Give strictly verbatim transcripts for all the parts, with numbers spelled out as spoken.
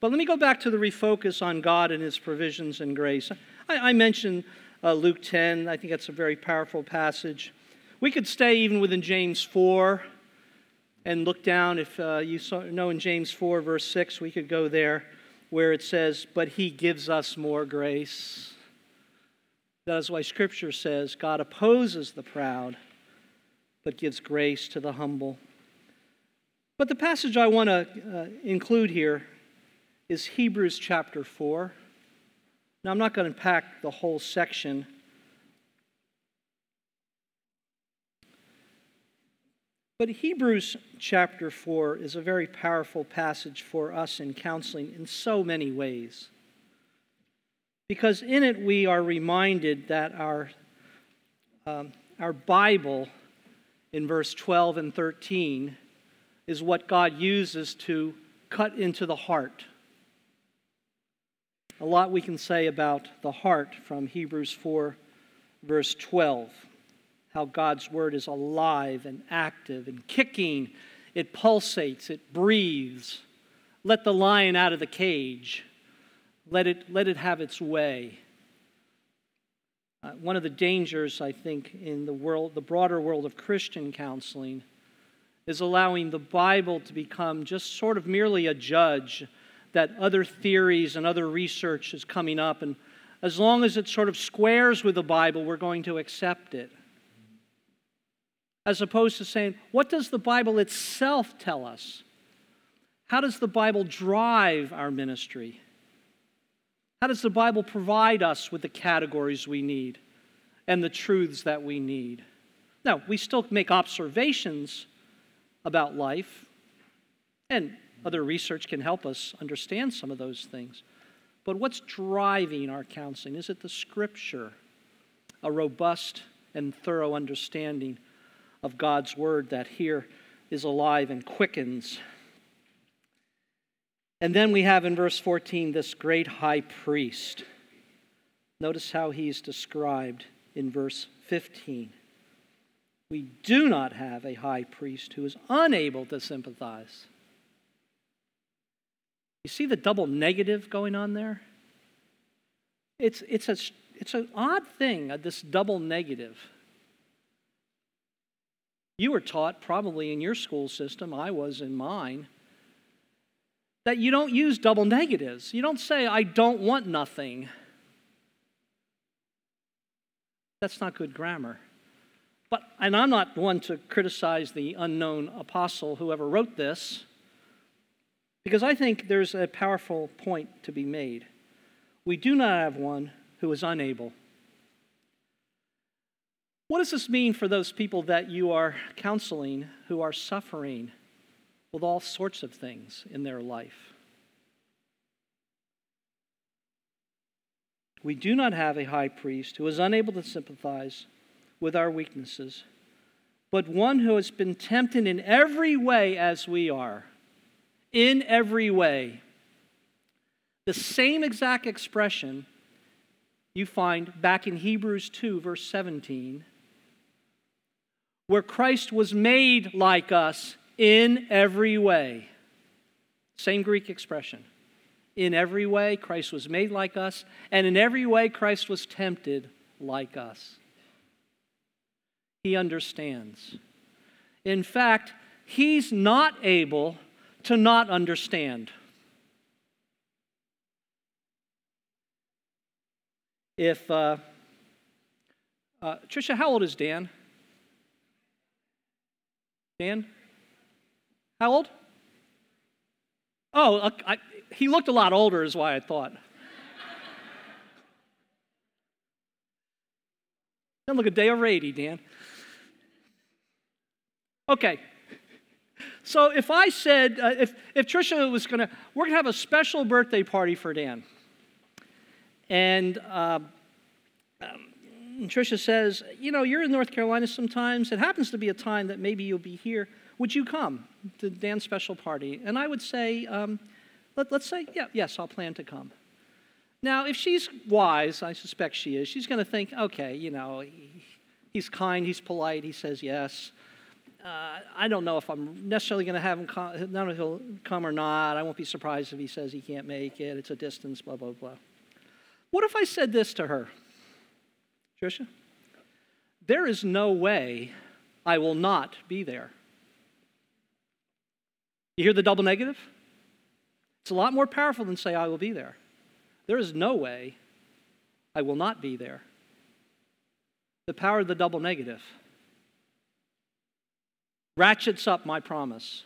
But let me go back to the refocus on God and his provisions and grace. I, I mentioned uh, Luke ten. I think that's a very powerful passage. We could stay even within James four and look down. If uh, you saw, know in James four, verse six, we could go there where it says, but he gives us more grace. That is why Scripture says God opposes the proud, but gives grace to the humble. But the passage I want to uh, include here is Hebrews chapter four. Now, I'm not going to unpack the whole section. But Hebrews chapter four is a very powerful passage for us in counseling in so many ways. Because in it we are reminded that our, um, our Bible in verse twelve and thirteen is what God uses to cut into the heart. A lot we can say about the heart from Hebrews four, verse twelve. How God's word is alive and active and kicking. It pulsates, it breathes. Let the lion out of the cage. Let it, let it have its way. Uh, one of the dangers, I think, in the world, the broader world of Christian counseling is allowing the Bible to become just sort of merely a judge that other theories and other research is coming up, and as long as it sort of squares with the Bible, we're going to accept it. As opposed to saying, what does the Bible itself tell us? How does the Bible drive our ministry? How does the Bible provide us with the categories we need and the truths that we need? Now, we still make observations about life, and other research can help us understand some of those things. But what's driving our counseling? Is it the Scripture, a robust and thorough understanding of God's Word that here is alive and quickens? And then we have in verse fourteen this great high priest. Notice how he's described in verse fifteen. We do not have a high priest who is unable to sympathize. You see the double negative going on there? It's, it's, a, it's an odd thing, this double negative. You were taught, probably in your school system, I was in mine, that you don't use double negatives. You don't say, I don't want nothing. That's not good grammar. But, and I'm not one to criticize the unknown apostle, whoever wrote this, because I think there's a powerful point to be made. We do not have one who is unable. What does this mean for those people that you are counseling who are suffering with all sorts of things in their life? We do not have a high priest who is unable to sympathize with our weaknesses, but one who has been tempted in every way as we are. In every way. The same exact expression you find back in Hebrews two, verse seventeen, where Christ was made like us in every way. Same Greek expression. In every way, Christ was made like us, and in every way, Christ was tempted like us. He understands. In fact, he's not able to not understand. If, uh, uh, Tricia, how old is Dan? Dan? How old? Oh, I, he looked a lot older is why I thought. Don't look a day over eighty, Dan. Okay. So if I said, uh, if, if Tricia was going to, we're going to have a special birthday party for Dan. And uh, um, Tricia says, you know, you're in North Carolina sometimes. It happens to be a time that maybe you'll be here. Would you come to Dan's special party? And I would say, um, let, let's say, yeah, yes, I'll plan to come. Now, if she's wise, I suspect she is, she's going to think, okay, you know, he, he's kind, he's polite, he says yes. uh, I don't know if I'm necessarily going to have him come, none of he'll come or not. I won't be surprised if he says he can't make it. It's a distance, blah, blah, blah. What if I said this to her? Tricia, there is no way I will not be there. You hear the double negative? It's a lot more powerful than say I will be there. There is no way I will not be there. The power of the double negative ratchets up my promise.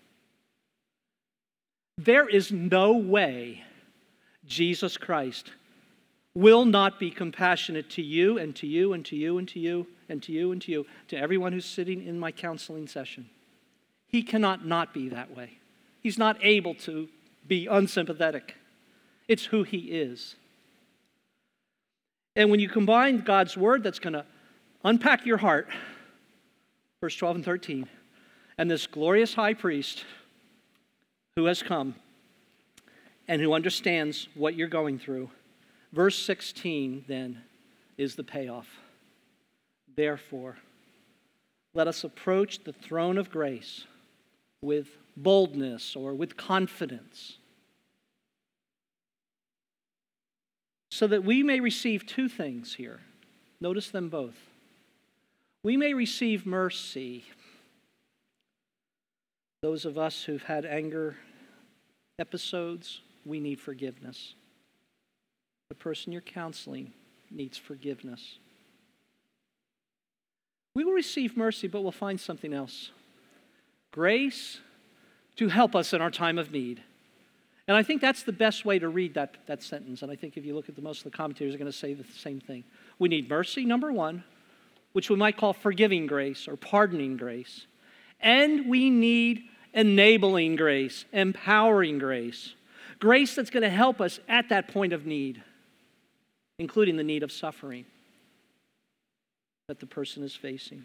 There is no way Jesus Christ will not be compassionate to you and to you and to you and to you and to you and to you, to everyone who's sitting in my counseling session. He cannot not be that way. He's not able to be unsympathetic. It's who he is. And when you combine God's word that's going to unpack your heart, verse twelve and thirteen, and this glorious high priest who has come and who understands what you're going through, verse sixteen then is the payoff. Therefore, let us approach the throne of grace with boldness or with confidence, so that we may receive two things here. Notice them both. We may receive mercy. Those of us who've had anger episodes, we need forgiveness. The person you're counseling needs forgiveness. We will receive mercy, but we'll find something else. Grace to help us in our time of need. And I think that's the best way to read that, that sentence. And I think if you look at the most of the commentators are going to say the same thing. We need mercy, number one, which we might call forgiving grace or pardoning grace. And we need enabling grace, empowering grace. Grace that's going to help us at that point of need, including the need of suffering that the person is facing.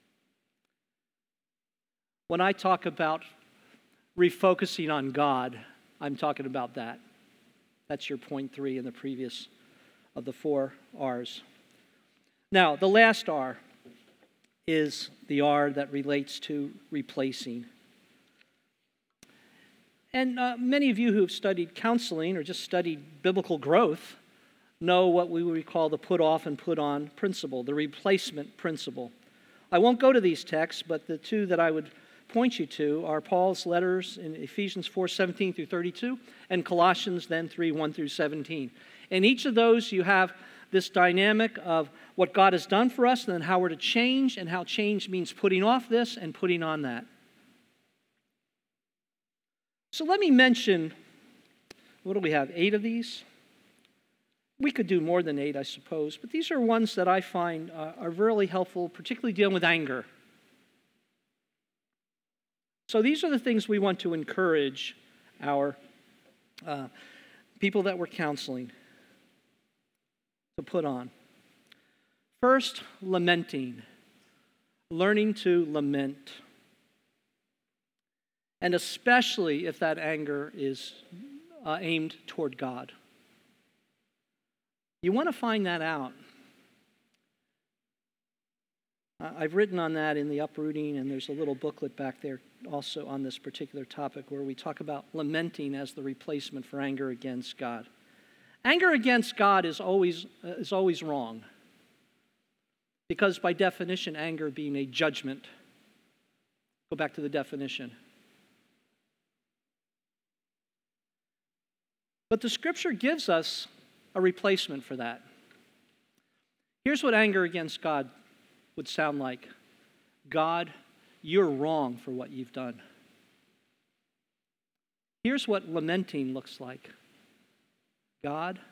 When I talk about refocusing on God, I'm talking about that. That's your point three in the previous of the four R's. Now, the last R is the R that relates to replacing. And uh, many of you who have studied counseling or just studied biblical growth know what we would call the put off and put on principle, the replacement principle. I won't go to these texts, but the two that I would point you to are Paul's letters in Ephesians four seventeen through thirty-two and Colossians then three one through seventeen. In each of those you have this dynamic of what God has done for us and then how we're to change, and how change means putting off this and putting on that. So let me mention, what do we have, eight of these? We could do more than eight, I suppose, but these are ones that I find uh, are really helpful, particularly dealing with anger. So these are the things we want to encourage our uh, people that we're counseling to put on. First, lamenting, learning to lament. And especially if that anger is uh, aimed toward God. You want to find that out. I've written on that in the uprooting, and there's a little booklet back there also on this particular topic where we talk about lamenting as the replacement for anger against God. Anger against God is always, uh, is always wrong, because by definition, anger being a judgment. Go back to the definition. But the Scripture gives us a replacement for that. Here's what anger against God would sound like. God, you're wrong for what you've done. Here's what lamenting looks like. God,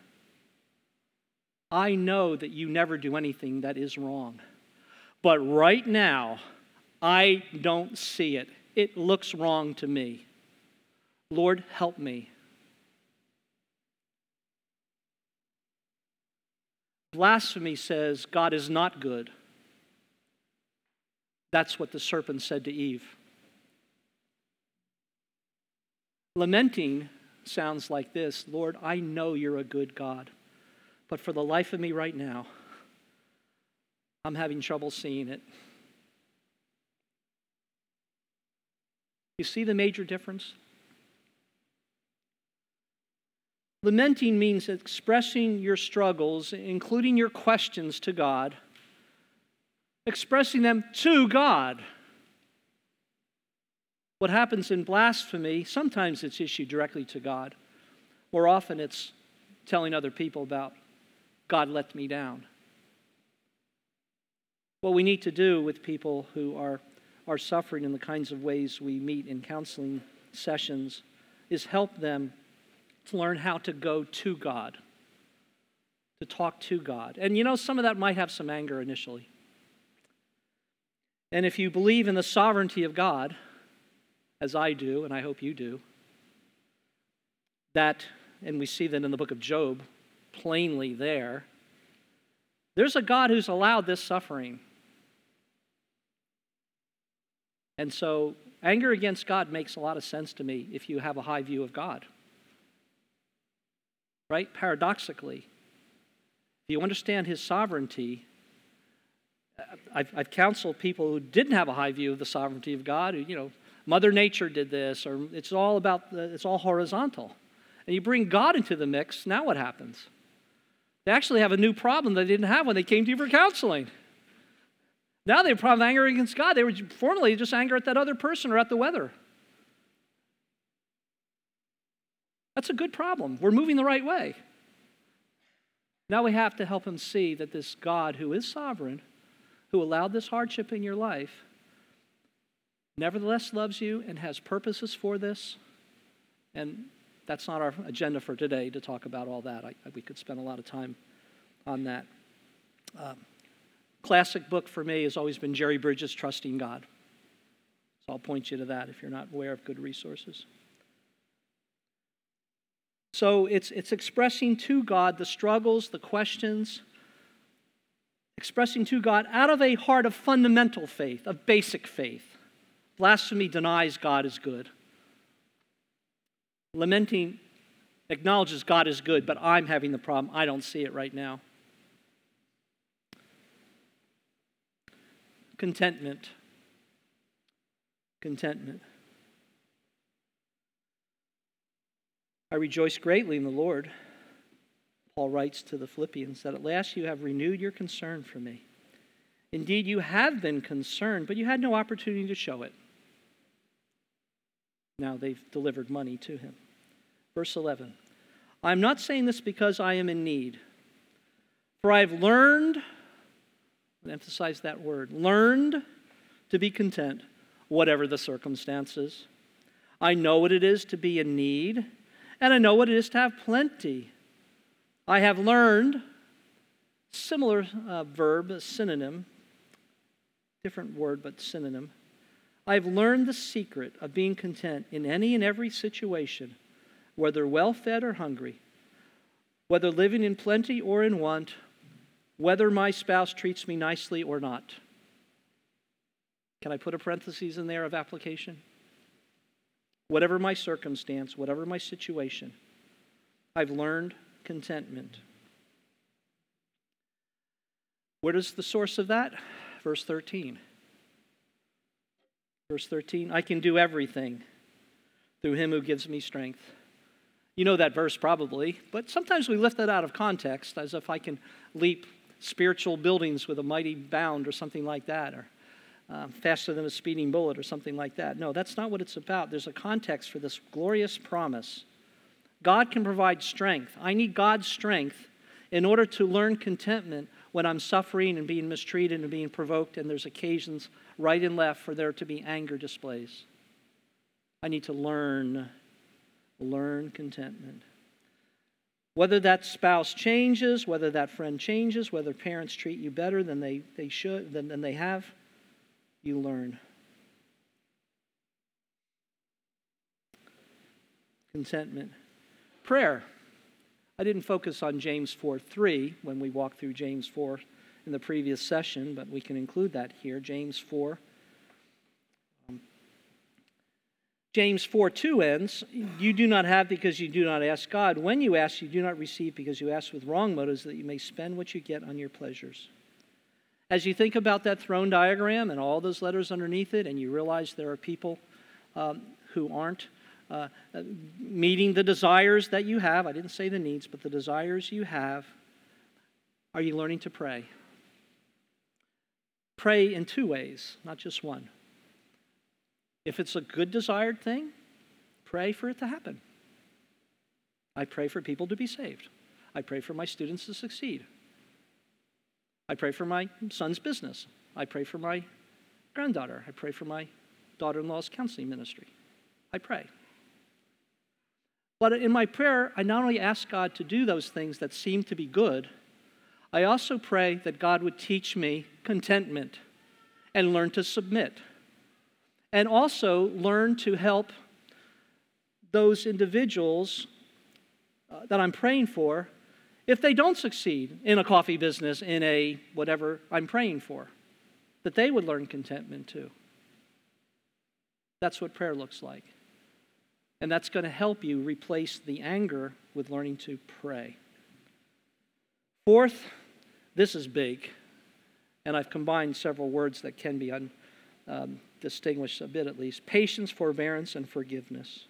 I know that you never do anything that is wrong, but right now, I don't see it. It looks wrong to me. Lord, help me. Blasphemy says God is not good. That's what the serpent said to Eve. Lamenting sounds like this: Lord, I know you're a good God, but for the life of me right now, I'm having trouble seeing it. You see the major difference? Lamenting means expressing your struggles, including your questions, to God, expressing them to God. What happens in blasphemy, sometimes it's issued directly to God. More often it's telling other people about God let me down. What we need to do with people who are, are suffering in the kinds of ways we meet in counseling sessions is help them to learn how to go to God, to talk to God. And you know, some of that might have some anger initially. And if you believe in the sovereignty of God, as I do, and I hope you do, that, and we see that in the book of Job, plainly there, there's a God who's allowed this suffering. And so anger against God makes a lot of sense to me if you have a high view of God. Right? Paradoxically, if you understand his sovereignty, I've, I've counseled people who didn't have a high view of the sovereignty of God, who, you know, Mother Nature did this, or it's all about, the, it's all horizontal. And you bring God into the mix, now what happens? They actually have a new problem they didn't have when they came to you for counseling. Now they have a problem of anger against God. They were formerly just anger at that other person or at the weather. That's a good problem. We're moving the right way. Now we have to help them see that this God who is sovereign, who allowed this hardship in your life, nevertheless loves you and has purposes for this. And that's not our agenda for today to talk about all that. I, we could spend a lot of time on that. Um, classic book for me has always been Jerry Bridges' Trusting God. So I'll point you to that if you're not aware of good resources. So it's, it's expressing to God the struggles, the questions, expressing to God out of a heart of fundamental faith, of basic faith. Blasphemy denies God is good. Lamenting acknowledges God is good, but I'm having the problem. I don't see it right now. Contentment. Contentment. I rejoice greatly in the Lord, Paul writes to the Philippians, that at last you have renewed your concern for me. Indeed, you have been concerned, but you had no opportunity to show it. Now they've delivered money to him. Verse eleven, I'm not saying this because I am in need, for I have learned, I emphasize that word, learned to be content, whatever the circumstances. I know what it is to be in need, and I know what it is to have plenty. I have learned, similar uh, verb, a synonym, different word but synonym. I have learned the secret of being content in any and every situation, whether well-fed or hungry, whether living in plenty or in want, whether my spouse treats me nicely or not. Can I put a parenthesis in there of application? Whatever my circumstance, whatever my situation, I've learned contentment. What is the source of that? Verse thirteen. Verse thirteen, I can do everything through him who gives me strength. You know that verse probably, but sometimes we lift it out of context as if I can leap spiritual buildings with a mighty bound or something like that, or Uh, faster than a speeding bullet or something like that. No, that's not what it's about. There's a context for this glorious promise. God can provide strength. I need God's strength in order to learn contentment when I'm suffering and being mistreated and being provoked, and there's occasions right and left for there to be anger displays. I need to learn, learn contentment. Whether that spouse changes, whether that friend changes, whether parents treat you better than they, they should, than, than they have, you learn. Contentment. Prayer. I didn't focus on James four three when we walked through James four in the previous session, but we can include that here. James four. Um, James four two ends, you do not have because you do not ask God. When you ask, you do not receive because you ask with wrong motives, that you may spend what you get on your pleasures. As you think about that throne diagram and all those letters underneath it, and you realize there are people um, who aren't uh, meeting the desires that you have. I didn't say the needs, but the desires you have. Are you learning to pray? Pray in two ways, not just one. If it's a good desired thing, pray for it to happen. I pray for people to be saved. I pray for my students to succeed. I pray for my son's business. I pray for my granddaughter. I pray for my daughter-in-law's counseling ministry. I pray. But in my prayer, I not only ask God to do those things that seem to be good, I also pray that God would teach me contentment and learn to submit. And also learn to help those individuals uh, that I'm praying for if they don't succeed in a coffee business, in a whatever I'm praying for, that they would learn contentment too. That's what prayer looks like. And that's going to help you replace the anger with learning to pray. Fourth, this is big, and I've combined several words that can be un, um, distinguished a bit at least. Patience, forbearance, and forgiveness.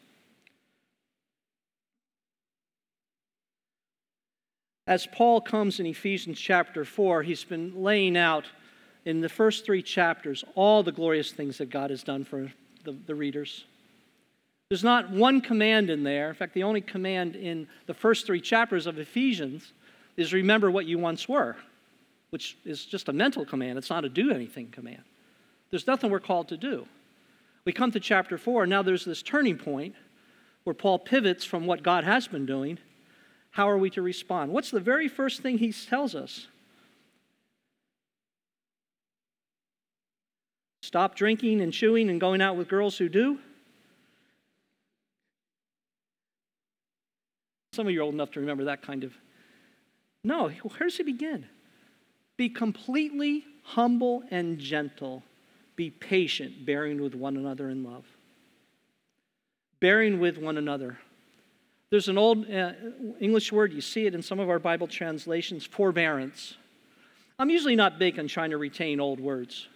As Paul comes in Ephesians chapter four, he's been laying out in the first three chapters all the glorious things that God has done for the, the readers. There's not one command in there. In fact, the only command in the first three chapters of Ephesians is remember what you once were, which is just a mental command. It's not a do anything command. There's nothing we're called to do. We come to chapter four, and now there's this turning point where Paul pivots from what God has been doing. How are we to respond? What's the very first thing he tells us? Stop drinking and chewing and going out with girls who do? Some of you are old enough to remember that kind of... No, where does he begin? Be completely humble and gentle. Be patient, bearing with one another in love. Bearing with one another. There's an old uh, English word, you see it in some of our Bible translations, forbearance. I'm usually not big on trying to retain old words.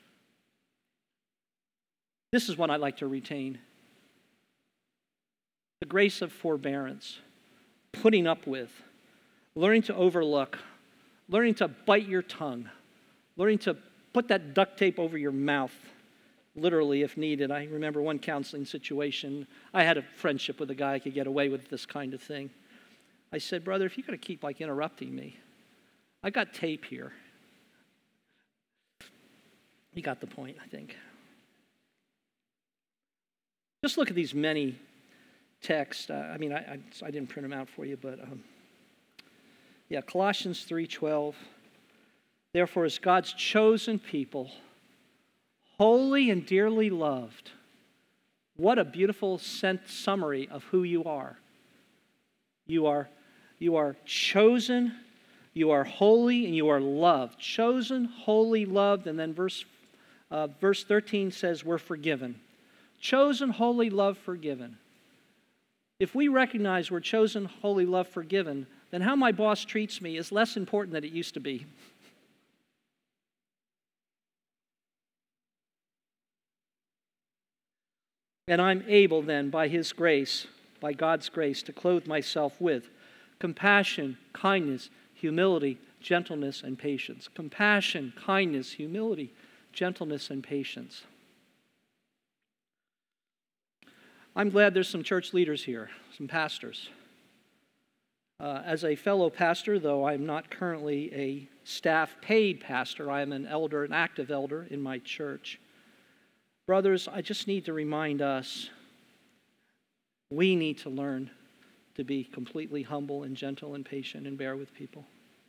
This is what I like to retain. The grace of forbearance, putting up with, learning to overlook, learning to bite your tongue, learning to put that duct tape over your mouth, literally if needed. I remember one counseling situation. I had a friendship with a guy who could get away with this kind of thing. I said, brother, if you're going to keep like interrupting me, I got tape here. You got the point, I think. Just look at these many texts. Uh, I mean, I, I, I didn't print them out for you, but um, yeah, Colossians three twelve. Therefore, as God's chosen people, holy and dearly loved. What a beautiful summary of who you are. You are, you are chosen, you are holy, and you are loved. Chosen, holy, loved, and then verse, uh, verse thirteen says we're forgiven. Chosen, holy, loved, forgiven. If we recognize we're chosen, holy, loved, forgiven, then how my boss treats me is less important than it used to be. And I'm able then, by His grace, by God's grace, to clothe myself with compassion, kindness, humility, gentleness, and patience. Compassion, kindness, humility, gentleness, and patience. I'm glad there's some church leaders here, some pastors. Uh, as a fellow pastor, though I'm not currently a staff paid pastor, I am an elder, an active elder in my church. Brothers, I just need to remind us, we need to learn to be completely humble and gentle and patient and bear with people.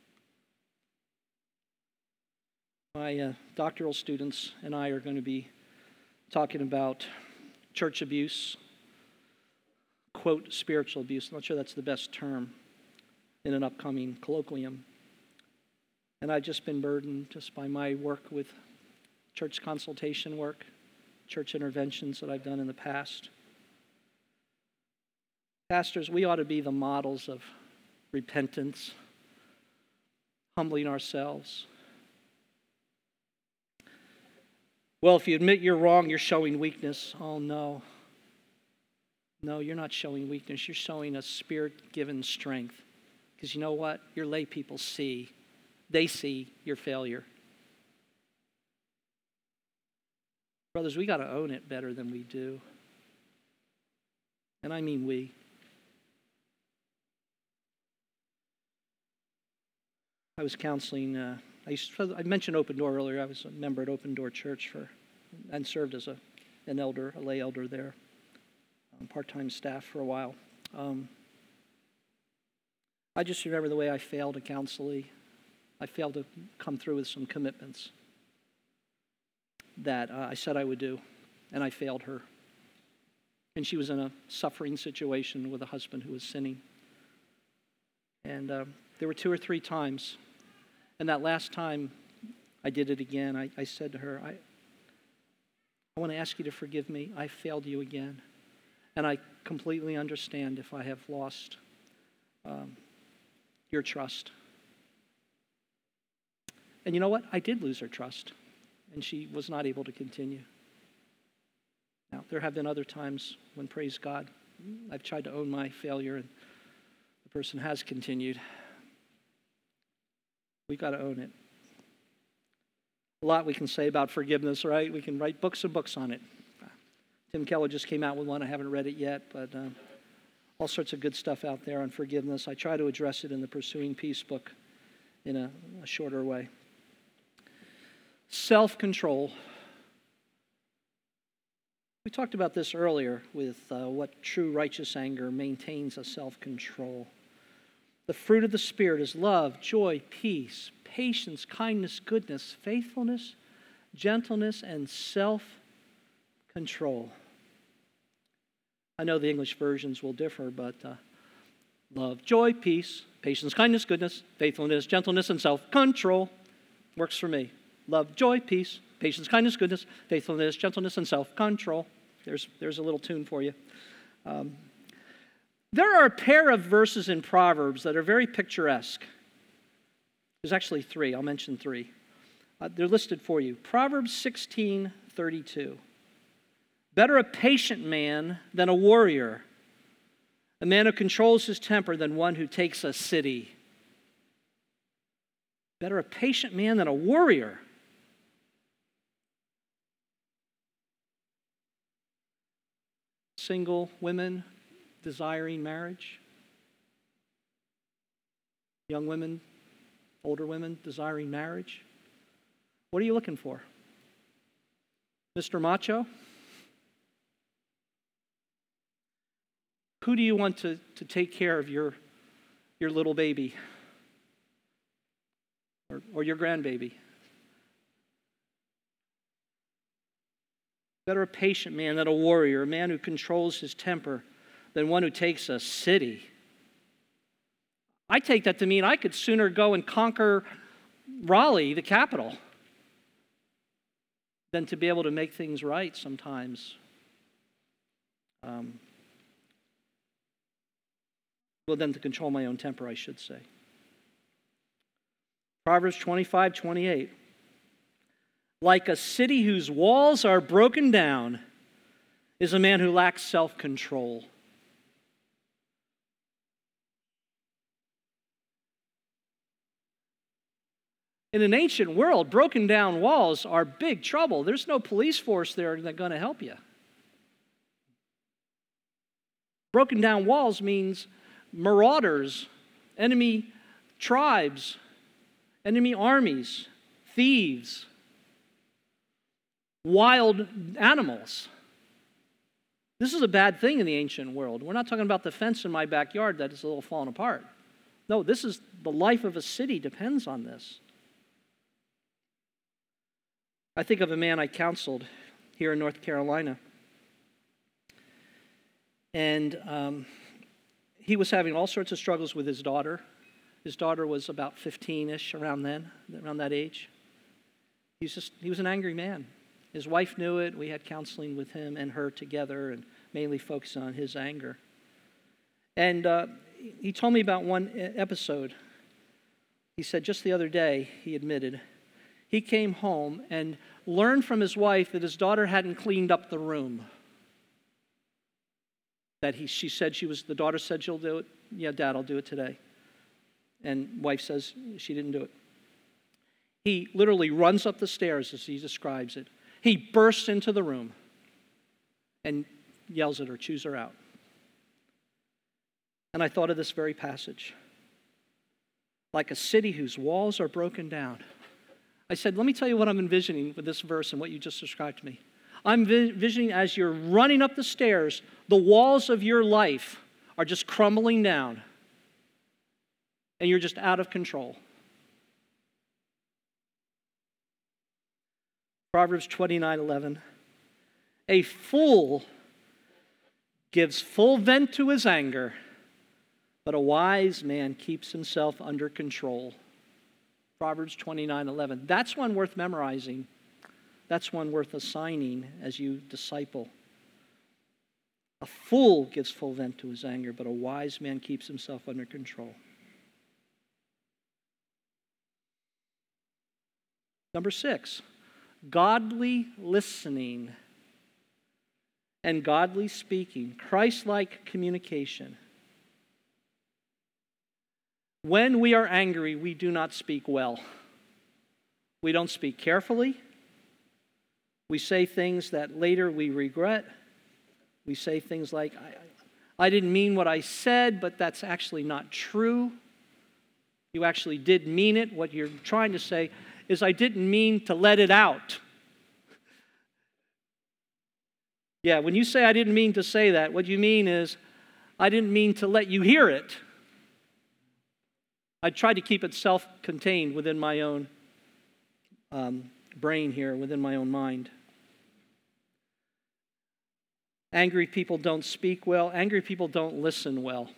My uh, doctoral students and I are going to be talking about church abuse, quote, spiritual abuse. I'm not sure that's the best term in an upcoming colloquium. And I've just been burdened just by my work with church consultation work, church interventions that I've done in the past. Pastors, we ought to be the models of repentance, humbling ourselves. Well, if you admit you're wrong, you're showing weakness. Oh, no. No, you're not showing weakness. You're showing a Spirit-given strength. Because you know what? Your lay people see. They see your failure. Brothers, we got to own it better than we do. And I mean we. I was counseling, uh, I, used to, I mentioned Open Door earlier. I was a member at Open Door Church for, and served as a, an elder, a lay elder there, um, part-time staff for a while. Um, I just remember the way I failed a counselee. I failed to come through with some commitments that uh, I said I would do, and I failed her. And she was in a suffering situation with a husband who was sinning. And uh, there were two or three times, and that last time I did it again. I, I said to her, I, I want to ask you to forgive me. I failed you again. And I completely understand if I have lost um, your trust. And you know what? I did lose her trust, and she was not able to continue. Now, there have been other times when, praise God, I've tried to own my failure, and the person has continued. We've got to own it. A lot we can say about forgiveness, right? We can write books and books on it. Tim Keller just came out with one. I haven't read it yet, but uh, all sorts of good stuff out there on forgiveness. I try to address it in the Pursuing Peace book in a, a shorter way. Self-control. We talked about this earlier with uh, what true righteous anger maintains a self-control. The fruit of the Spirit is love, joy, peace, patience, kindness, goodness, faithfulness, gentleness, and self-control. I know the English versions will differ, but uh, love, joy, peace, patience, kindness, goodness, faithfulness, gentleness, and self-control works for me. Love, joy, peace, patience, kindness, goodness, faithfulness, gentleness, and self-control. There's, there's a little tune for you. Um, there are a pair of verses in Proverbs that are very picturesque. There's actually three. I'll mention three. Uh, they're listed for you. Proverbs sixteen thirty-two. Better a patient man than a warrior, a man who controls his temper than one who takes a city. Better a patient man than a warrior. Single women desiring marriage. Young women, older women desiring marriage. What are you looking for? Mister Macho? Who do you want to, to take care of your, your little baby? Or, or your grandbaby? Better a patient man than a warrior, a man who controls his temper than one who takes a city. I take that to mean I could sooner go and conquer Raleigh, the capital, than to be able to make things right sometimes. Um, well, than to control my own temper, I should say. Proverbs twenty-five twenty-eight. Like a city whose walls are broken down is a man who lacks self-control. In an ancient world, broken down walls are big trouble. There's no police force there that's going to help you. Broken down walls means marauders, enemy tribes, enemy armies, thieves, wild animals. This is a bad thing in the ancient world. We're not talking about the fence in my backyard that is a little falling apart. No, this is the life of a city depends on this. I think of a man I counseled here in North Carolina. And um, he was having all sorts of struggles with his daughter. His daughter was about fifteen-ish, around then, around that age. He's just, he was an angry man. His wife knew it. We had counseling with him and her together and mainly focusing on his anger. And uh, he told me about one episode. He said just the other day, he admitted, he came home and learned from his wife that his daughter hadn't cleaned up the room. That he, she said she was, the daughter said she'll do it. Yeah, Dad, I'll do it today. And wife says she didn't do it. He literally runs up the stairs as he describes it. He bursts into the room and yells at her, chews her out. And I thought of this very passage. Like a city whose walls are broken down. I said, let me tell you what I'm envisioning with this verse and what you just described to me. I'm envisioning as you're running up the stairs, the walls of your life are just crumbling down. And you're just out of control. Proverbs twenty-nine eleven. A fool gives full vent to his anger, but a wise man keeps himself under control. Proverbs twenty-nine eleven. That's one worth memorizing. That's one worth assigning as you disciple. A fool gives full vent to his anger, but a wise man keeps himself under control. Number six, godly listening and godly speaking, Christ-like communication. When we are angry, we do not speak well. We don't speak carefully. We say things that later we regret. We say things like, I, I didn't mean what I said, but that's actually not true. You actually did mean it. What you're trying to say is, I didn't mean to let it out. Yeah, when you say I didn't mean to say that, what you mean is, I didn't mean to let you hear it. I tried to keep it self-contained within my own um, brain here, within my own mind. Angry people don't speak well. Angry people don't listen well.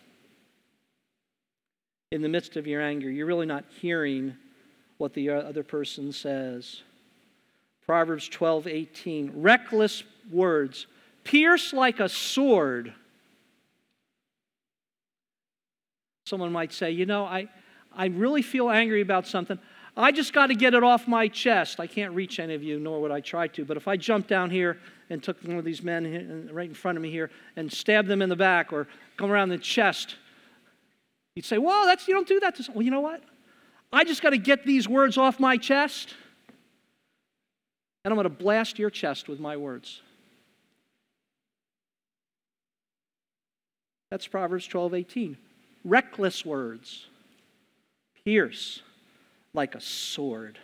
In the midst of your anger, you're really not hearing what the other person says. Proverbs twelve eighteen. Reckless words pierce like a sword. Someone might say, you know, I, I really feel angry about something. I just got to get it off my chest. I can't reach any of you, nor would I try to. But if I jumped down here and took one of these men right in front of me here and stabbed them in the back or come around the chest, you'd say, well, that's, you don't do that to someone. Well, you know what? I just got to get these words off my chest, and I'm going to blast your chest with my words. That's Proverbs twelve eighteen. Reckless words pierce like a sword.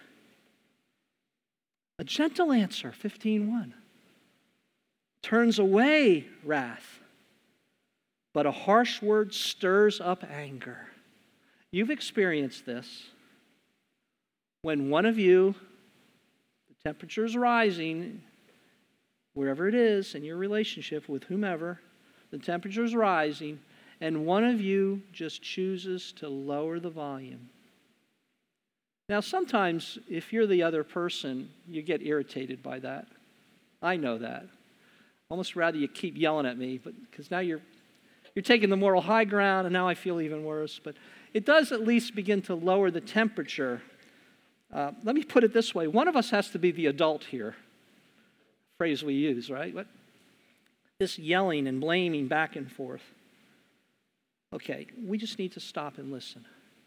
A gentle answer, fifteen one, turns away wrath, but a harsh word stirs up anger. You've experienced this. When one of you, the temperature is rising, wherever it is in your relationship with whomever, the temperature is rising, and one of you just chooses to lower the volume. Now, sometimes, if you're the other person, you get irritated by that. I know that. Almost rather you keep yelling at me, but because now you're you're taking the moral high ground, and now I feel even worse. But it does at least begin to lower the temperature. Uh, let me put it this way. One of us has to be the adult here. Phrase we use, right? What? This yelling and blaming back and forth. Okay, we just need to stop and listen.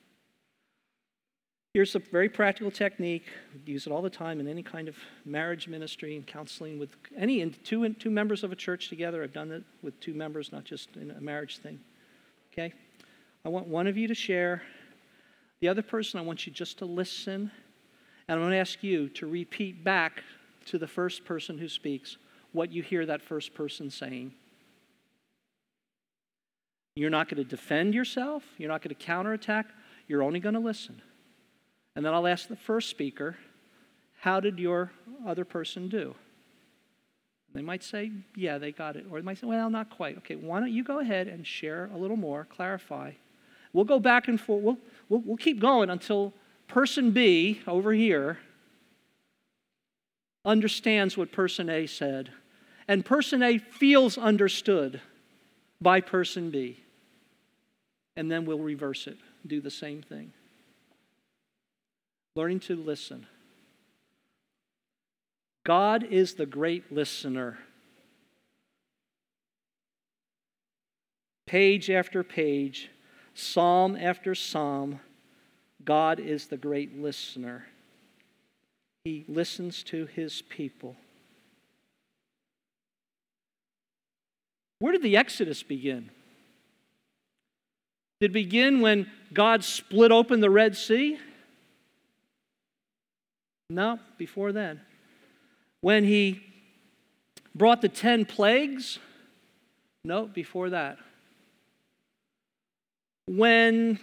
Here's a very practical technique. We use it all the time in any kind of marriage ministry and counseling with any two, two members of a church together. I've done it with two members, not just in a marriage thing. Okay? I want one of you to share. The other person, I want you just to listen. And I'm going to ask you to repeat back to the first person who speaks what you hear that first person saying. You're not going to defend yourself. You're not going to counterattack. You're only going to listen. And then I'll ask the first speaker, how did your other person do? They might say, yeah, they got it. Or they might say, well, not quite. Okay, why don't you go ahead and share a little more, clarify. We'll go back and forth. We'll, we'll, we'll keep going until person B over here understands what person A said. And person A feels understood by person B. And then we'll reverse it, do the same thing. Learning to listen. God is the great listener. Page after page, psalm after psalm, God is the great listener. He listens to his people. Where did the Exodus begin? Did it begin when God split open the Red Sea? No, before then. When he brought the ten plagues? No, before that. When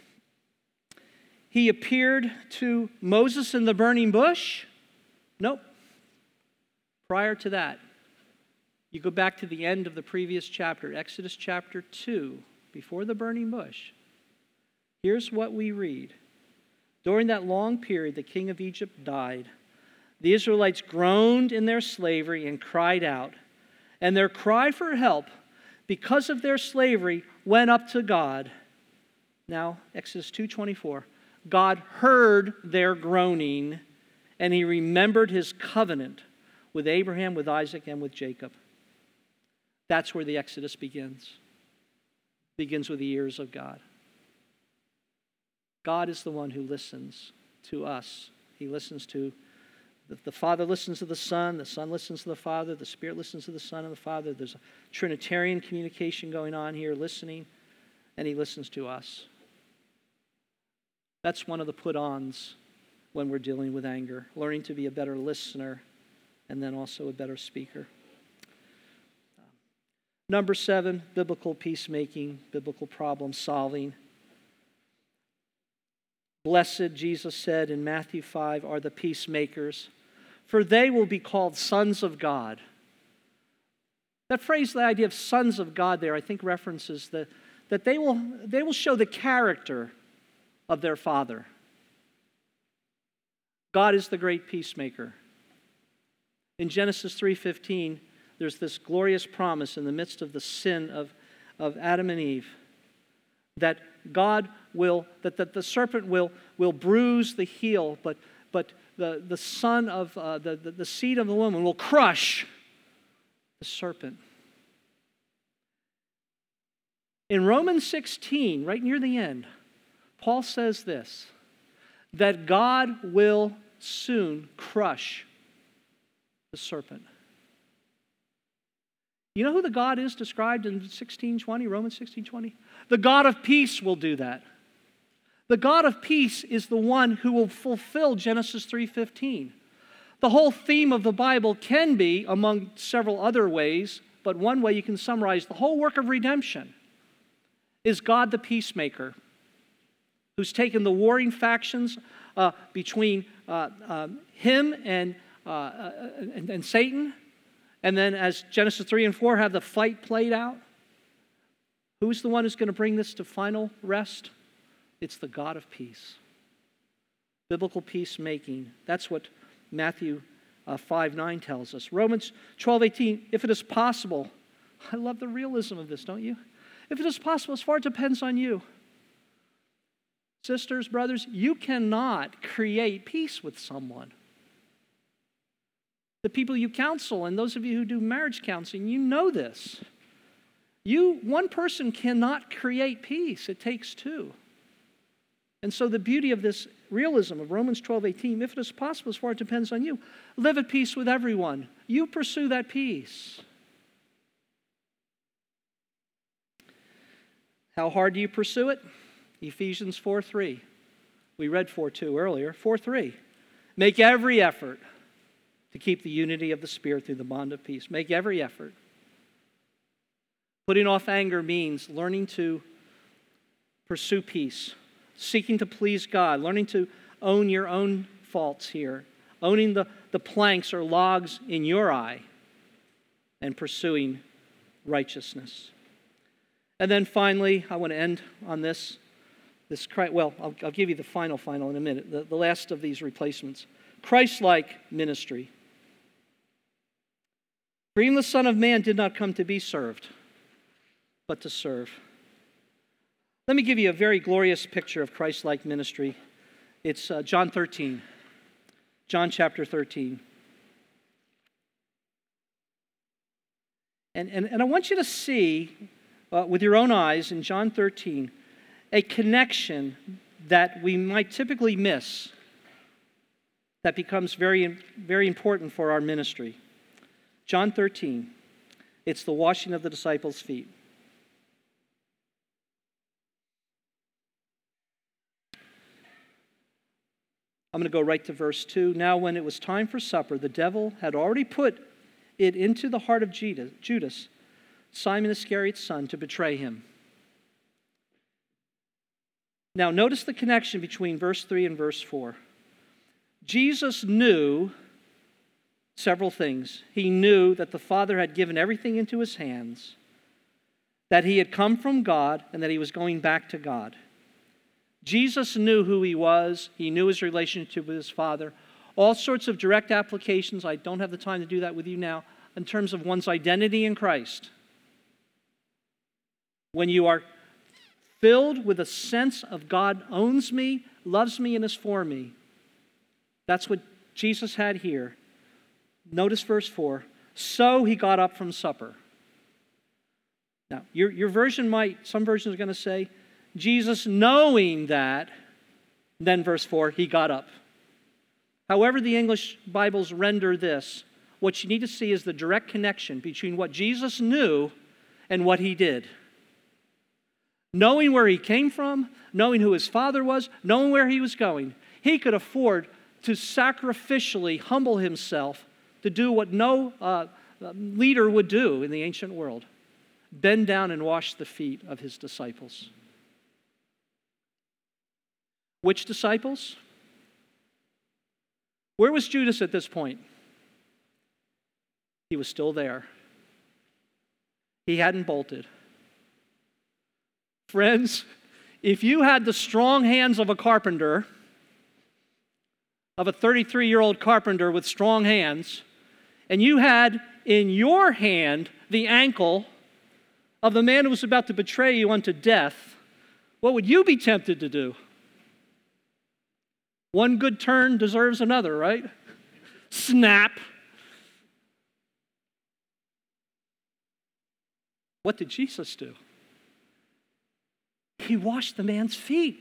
he appeared to Moses in the burning bush? Nope. Prior to that. You go back to the end of the previous chapter, Exodus chapter two, before the burning bush. Here's what we read. During that long period, the king of Egypt died. The Israelites groaned in their slavery and cried out. And their cry for help, because of their slavery, went up to God. Now, Exodus two twenty-four. God heard their groaning, and he remembered his covenant with Abraham, with Isaac, and with Jacob. That's where the Exodus begins. It begins with the ears of God. God is the one who listens to us. He listens to, the, the Father listens to the Son, the Son listens to the Father, the Spirit listens to the Son and the Father. There's a Trinitarian communication going on here, listening, and he listens to us. That's one of the put-ons when we're dealing with anger, learning to be a better listener and then also a better speaker. Number seven, biblical peacemaking, biblical problem solving. Blessed, Jesus said in Matthew five, are the peacemakers, for they will be called sons of God. That phrase, the idea of sons of God there, I think references the, that they will, they will show the character of their Father. God is the great peacemaker. In Genesis three fifteen, there's this glorious promise in the midst of the sin of, of Adam and Eve that God will, that, that the serpent will, will bruise the heel, but, but the, the son of, uh, the, the, the seed of the woman will crush the serpent. In Romans sixteen, right near the end, Paul says this, that God will soon crush the serpent. You know who the God is described in sixteen twenty, Romans sixteen twenty? The God of peace will do that. The God of peace is the one who will fulfill Genesis three fifteen. The whole theme of the Bible can be, among several other ways, but one way you can summarize the whole work of redemption is God the peacemaker, who's taken the warring factions uh, between uh, uh, him and, uh, uh, and, and Satan, and then as Genesis three and four have the fight played out. Who's the one who's going to bring this to final rest? It's the God of peace. Biblical peacemaking. That's what Matthew uh, five nine tells us. Romans twelve eighteen, if it is possible. I love the realism of this, don't you? If it is possible, as far as it depends on you. Sisters, brothers, you cannot create peace with someone. The people you counsel, and those of you who do marriage counseling, you know this. You, one person cannot create peace. It takes two. And so the beauty of this realism of Romans twelve eighteen, if it is possible, as far as it depends on you, live at peace with everyone. You pursue that peace. How hard do you pursue it? Ephesians four three. We read four two earlier. four three. Make every effort to keep the unity of the Spirit through the bond of peace. Make every effort. Putting off anger means learning to pursue peace, seeking to please God, learning to own your own faults here, owning the, the planks or logs in your eye, and pursuing righteousness. And then finally, I want to end on this. This well, I'll, I'll give you the final, final in a minute, the, the last of these replacements. Christ-like ministry. For even the Son of Man did not come to be served, but to serve. Let me give you a very glorious picture of Christ-like ministry. It's uh, John thirteen. John chapter thirteen. And, and, and I want you to see uh, with your own eyes in John thirteen a connection that we might typically miss that becomes very, very important for our ministry. John thirteen, it's the washing of the disciples' feet. I'm going to go right to verse two. Now when it was time for supper, the devil had already put it into the heart of Judas, Simon Iscariot's son, to betray him. Now notice the connection between verse three and verse four. Jesus knew several things. He knew that the Father had given everything into his hands, that he had come from God, and that he was going back to God. Jesus knew who he was. He knew his relationship with his Father. All sorts of direct applications. I don't have the time to do that with you now. In terms of one's identity in Christ. When you are filled with a sense of God owns me, loves me, and is for me. That's what Jesus had here. Notice verse four. So he got up from supper. Now, your, your version might, some versions are going to say, Jesus knowing that, then verse four, he got up. However the English Bibles render this, what you need to see is the direct connection between what Jesus knew and what he did. Knowing where he came from, knowing who his Father was, knowing where he was going, he could afford to sacrificially humble himself to do what no uh, leader would do in the ancient world. Bend down and wash the feet of his disciples. Which disciples? Where was Judas at this point? He was still there. He hadn't bolted. Friends, if you had the strong hands of a carpenter, of a thirty-three-year-old carpenter with strong hands, and you had in your hand the ankle of the man who was about to betray you unto death, what would you be tempted to do? One good turn deserves another, right? Snap. What did Jesus do? He washed the man's feet.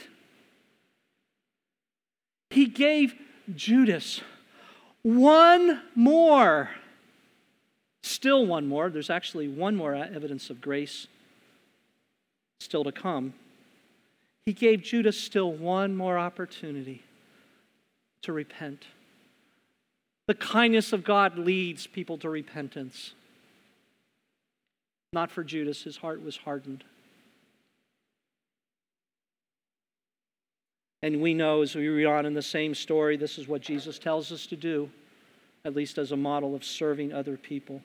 He gave Judas one more, still one more, there's actually one more evidence of grace still to come. He gave Judas still one more opportunity to repent. The kindness of God leads people to repentance. Not for Judas, his heart was hardened. And we know as we read on in the same story, this is what Jesus tells us to do, at least as a model of serving other people.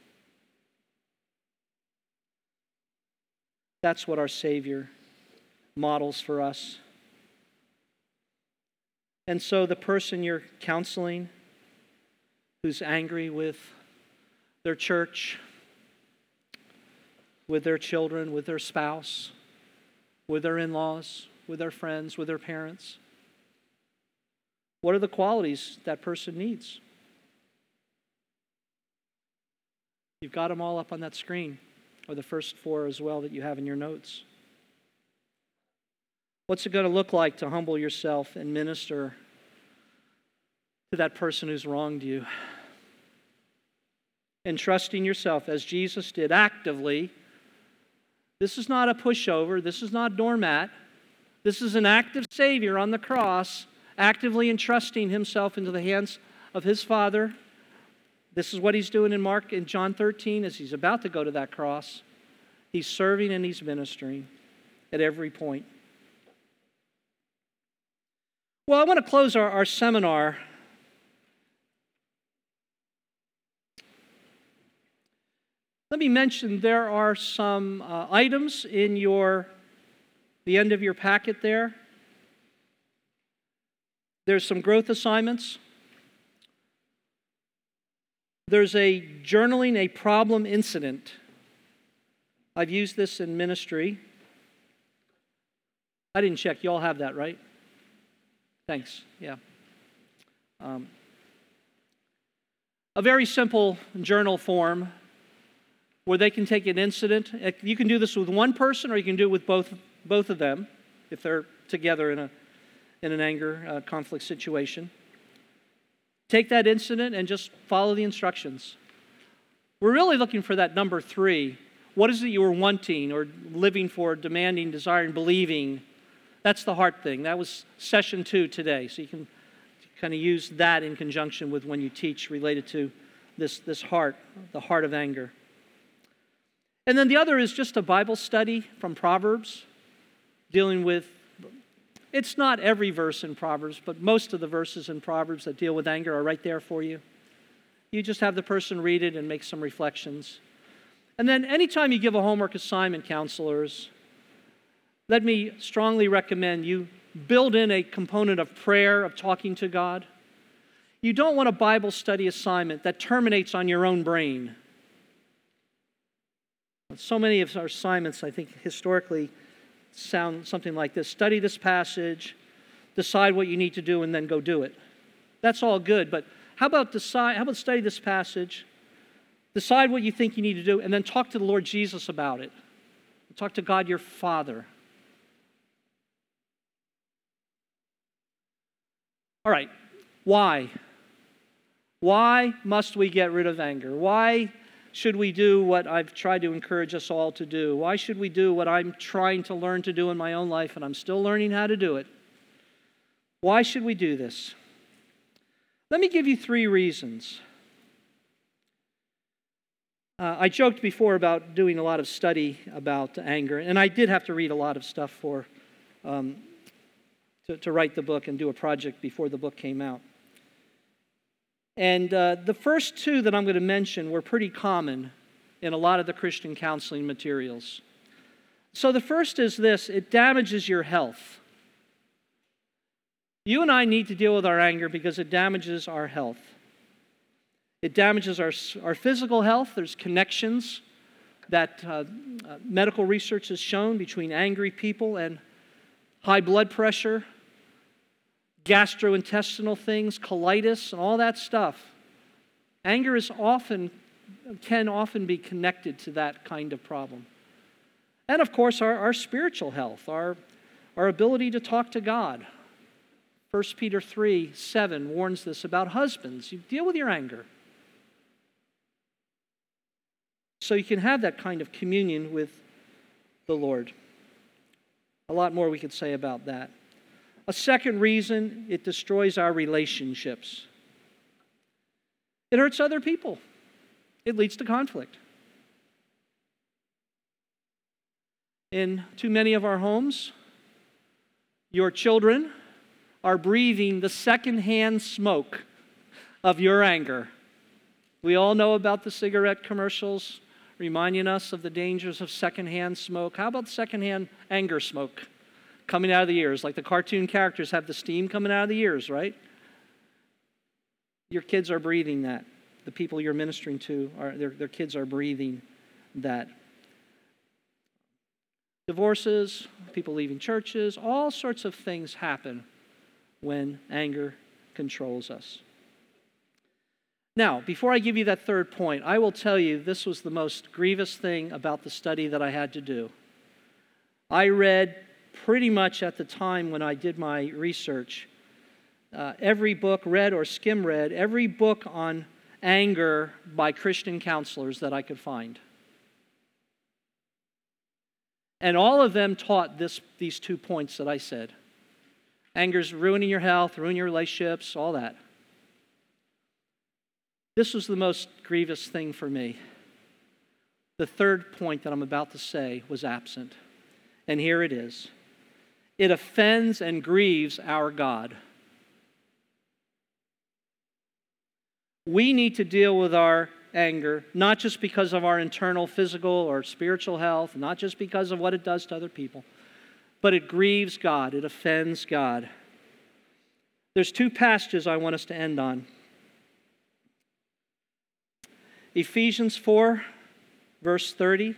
That's what our Savior models for us. And so the person you're counseling who's angry with their church, with their children, with their spouse, with their in-laws, with their friends, with their parents, what are the qualities that person needs? You've got them all up on that screen, or the first four as well that you have in your notes. What's it going to look like to humble yourself and minister to that person who's wronged you? And trusting yourself, as Jesus did actively. This is not a pushover. This is not doormat. This is an active Savior on the cross, actively entrusting himself into the hands of his Father. This is what he's doing in Mark and John thirteen as he's about to go to that cross. He's serving and he's ministering at every point. Well, I want to close our, our seminar Let me mention there are some uh, items in your the end of your packet there. There's some growth assignments. There's a journaling a problem incident. I've used this in ministry. I didn't check. You all have that, right? Thanks. Yeah. Um, a very simple journal form where they can take an incident. You can do this with one person, or you can do it with both, both of them, if they're together in, a, in an anger uh, conflict situation. Take that incident and just follow the instructions. We're really looking for that number three. What is it you were wanting or living for, demanding, desiring, believing? That's the heart thing. That was session two today. So you can kind of use that in conjunction with when you teach related to this, this heart, the heart of anger. And then the other is just a Bible study from Proverbs, dealing with, it's not every verse in Proverbs, but most of the verses in Proverbs that deal with anger are right there for you. You just have the person read it and make some reflections. And then anytime you give a homework assignment, counselors, let me strongly recommend you build in a component of prayer, of talking to God. You don't want a Bible study assignment that terminates on your own brain. So many of our assignments, I think, historically sound something like this. Study this passage, decide what you need to do, and then go do it. That's all good, but how about decide? How about study this passage, decide what you think you need to do, and then talk to the Lord Jesus about it. Talk to God, your Father. All right, why? Why must we get rid of anger? Why should we do what I've tried to encourage us all to do? Why should we do what I'm trying to learn to do in my own life, and I'm still learning how to do it? Why should we do this? Let me give you three reasons. Uh, I joked before about doing a lot of study about anger, and I did have to read a lot of stuff for um, to, to write the book and do a project before the book came out. And uh, the first two that I'm going to mention were pretty common in a lot of the Christian counseling materials. So the first is this: it damages your health. You and I need to deal with our anger because it damages our health. It damages our, our physical health. There's connections that uh, uh, medical research has shown between angry people and high blood pressure, gastrointestinal things, colitis, and all that stuff. Anger is often, can often be connected to that kind of problem. And of course, our, our spiritual health, our, our ability to talk to God. First Peter three seven warns this about husbands. You deal with your anger, so you can have that kind of communion with the Lord. A lot more we could say about that. A second reason, it destroys our relationships. It hurts other people. It leads to conflict. In too many of our homes, your children are breathing the secondhand smoke of your anger. We all know about the cigarette commercials reminding us of the dangers of secondhand smoke. How about secondhand anger smoke coming out of the ears? Like the cartoon characters have the steam coming out of the ears, right? Your kids are breathing that. The people you're ministering to, are their, their kids are breathing that. Divorces, people leaving churches, all sorts of things happen when anger controls us. Now, before I give you that third point, I will tell you this was the most grievous thing about the study that I had to do. I read pretty much at the time when I did my research, uh, every book, read or skim read, every book on anger by Christian counselors that I could find. And all of them taught this, these two points that I said. Anger's ruining your health, ruining your relationships, all that. This was the most grievous thing for me. The third point that I'm about to say was absent. And here it is. It offends and grieves our God. We need to deal with our anger, not just because of our internal physical or spiritual health, not just because of what it does to other people, but it grieves God, it offends God. There's two passages I want us to end on. Ephesians four, verse thirty.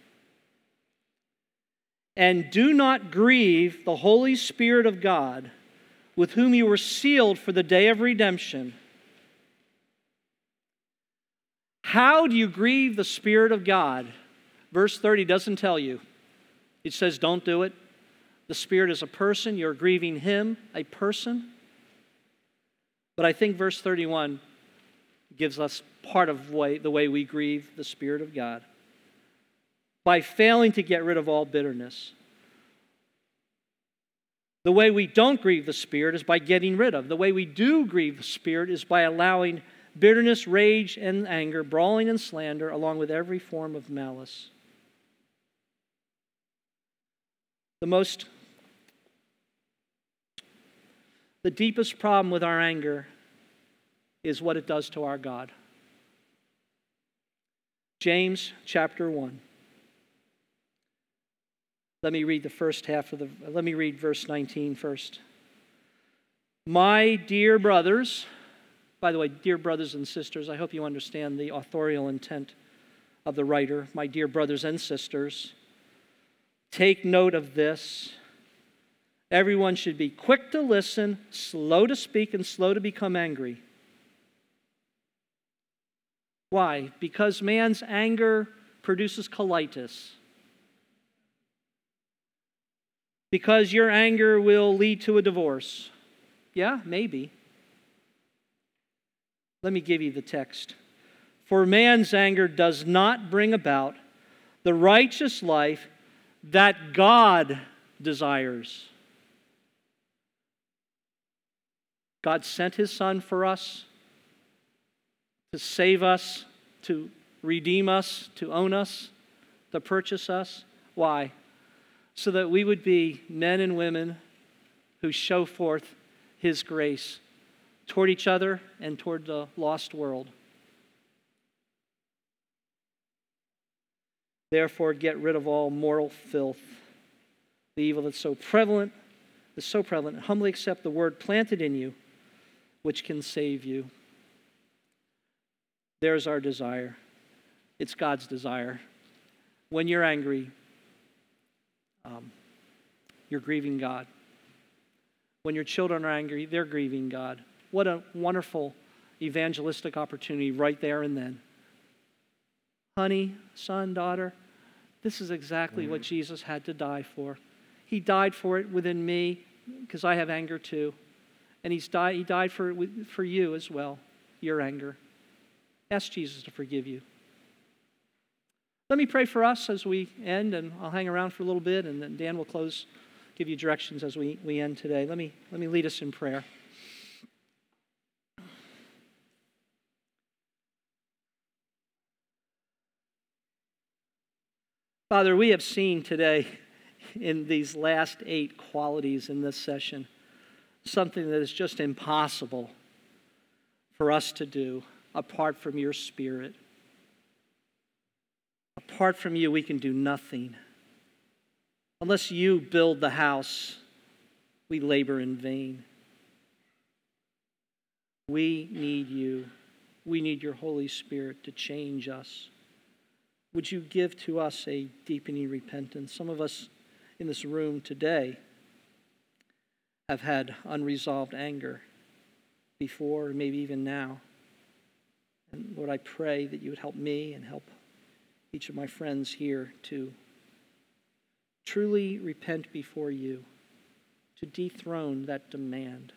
And do not grieve the Holy Spirit of God, with whom you were sealed for the day of redemption. How do you grieve the Spirit of God? Verse thirty doesn't tell you. It says don't do it. The Spirit is a person. You're grieving Him, a person. But I think verse thirty-one gives us part of way, the way we grieve the Spirit of God. By failing to get rid of all bitterness. The way we don't grieve the Spirit is by getting rid of. The way we do grieve the Spirit is by allowing bitterness, rage, and anger, brawling and slander, along with every form of malice. The most, the deepest problem with our anger is what it does to our God. James chapter one. Let me read the first half of the, let me read verse nineteen first. My dear brothers, by the way, dear brothers and sisters, I hope you understand the authorial intent of the writer. My dear brothers and sisters, take note of this. Everyone should be quick to listen, slow to speak, and slow to become angry. Why? Because man's anger produces colitis. Because your anger will lead to a divorce. Yeah, maybe. Let me give you the text. For man's anger does not bring about the righteous life that God desires. God sent His Son for us, to save us, to redeem us, to own us, to purchase us. Why? So that we would be men and women who show forth His grace toward each other and toward the lost world. Therefore, get rid of all moral filth, the evil that's so prevalent, is so prevalent. Humbly accept the word planted in you, which can save you. There's our desire. It's God's desire. When you're angry, um, you're grieving God. When your children are angry, they're grieving God. What a wonderful evangelistic opportunity right there and then. Honey, son, daughter, this is exactly what Jesus had to die for. He died for it within me because I have anger too. And he's died, he died for, it for you as well, your anger. Ask Jesus to forgive you. Let me pray for us as we end, and I'll hang around for a little bit, and then Dan will close, give you directions as we, we end today. Let me, let me lead us in prayer. Father, we have seen today in these last eight qualities in this session something that is just impossible for us to do apart from your Spirit. Apart from you, we can do nothing. Unless you build the house, we labor in vain. We need you. We need your Holy Spirit to change us. Would you give to us a deepening repentance? Some of us in this room today have had unresolved anger before, or maybe even now. And Lord, I pray that you would help me and help each of my friends here to truly repent before you, to dethrone that demand,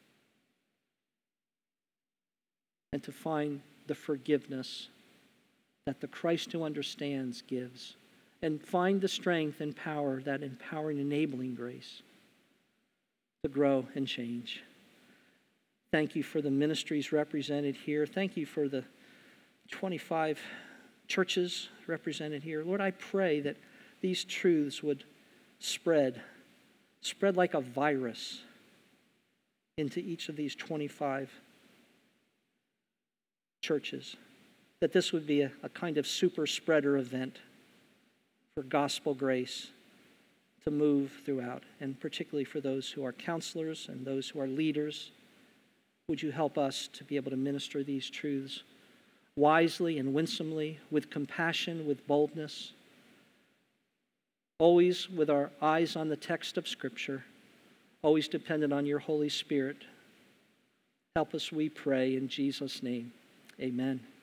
and to find the forgiveness that the Christ who understands gives, and find the strength and power, that empowering, enabling grace to grow and change. Thank you for the ministries represented here. Thank you for the twenty-five churches represented here. Lord, I pray that these truths would spread, spread like a virus into each of these twenty-five churches. That this would be a, a kind of super spreader event for gospel grace to move throughout, and particularly for those who are counselors and those who are leaders. Would you help us to be able to minister these truths wisely and winsomely, with compassion, with boldness, always with our eyes on the text of Scripture, always dependent on your Holy Spirit. Help us, we pray, in Jesus' name. Amen.